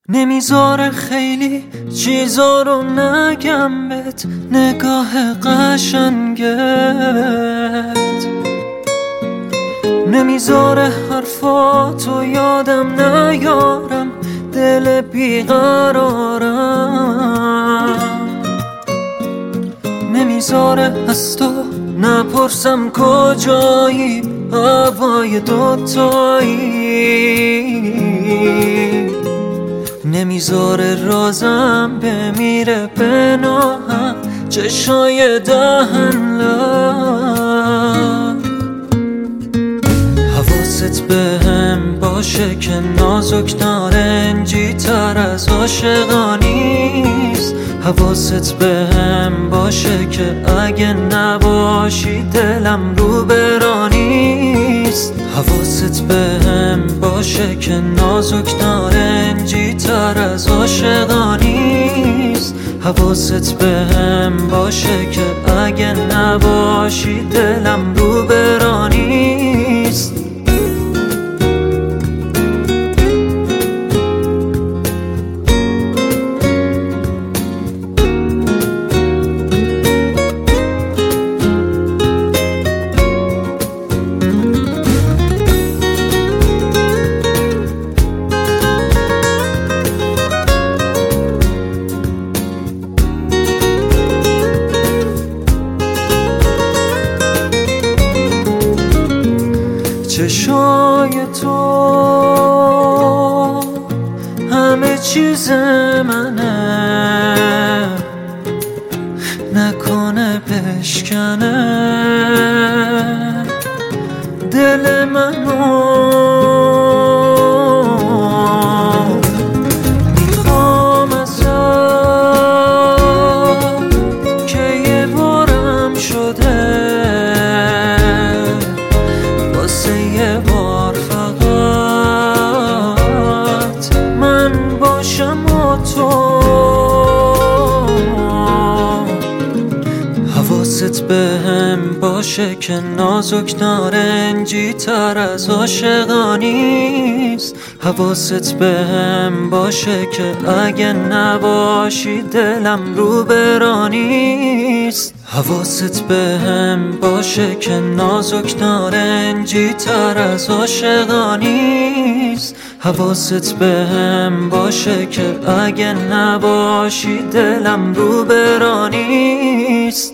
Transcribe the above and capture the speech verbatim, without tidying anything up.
نمیذاره خیلی چیزا رو نگم بهت، نگاه قشنگت نمیذاره حرفاتو یادم نیارم، دل بیقرارم نمیذاره از تو نپرسم کجایی، هوای دوتایی نمیذاره رازم بمیره پناهم، چشای دهن لب حواست به هم باشه که نازک نارنجی تر از عاشقانیست. حواست به هم باشه که اگه نباشی دلم رو برانیست. حواست به هم باشه که نازک نارنجی تر از عاشقانیست. حواست به هم باشه که اگه نباشی دلم رو برانیست. چشای تو همه چیز منه، نکنه بشکنه دل منو. میخوام ازت که یه بارم شده، واسه یه بار فقط من باشم و تو. حواست به هم باشه که نازک نارنجی تر از عاشقانیست. حواست به هم باشه که اگه نباشی دلم رو برانیست. حواست به هم باشه که نازک نارنجی تر از عاشقانیست. حواست به هم باشه که اگه نباشی دلم رو برانیست.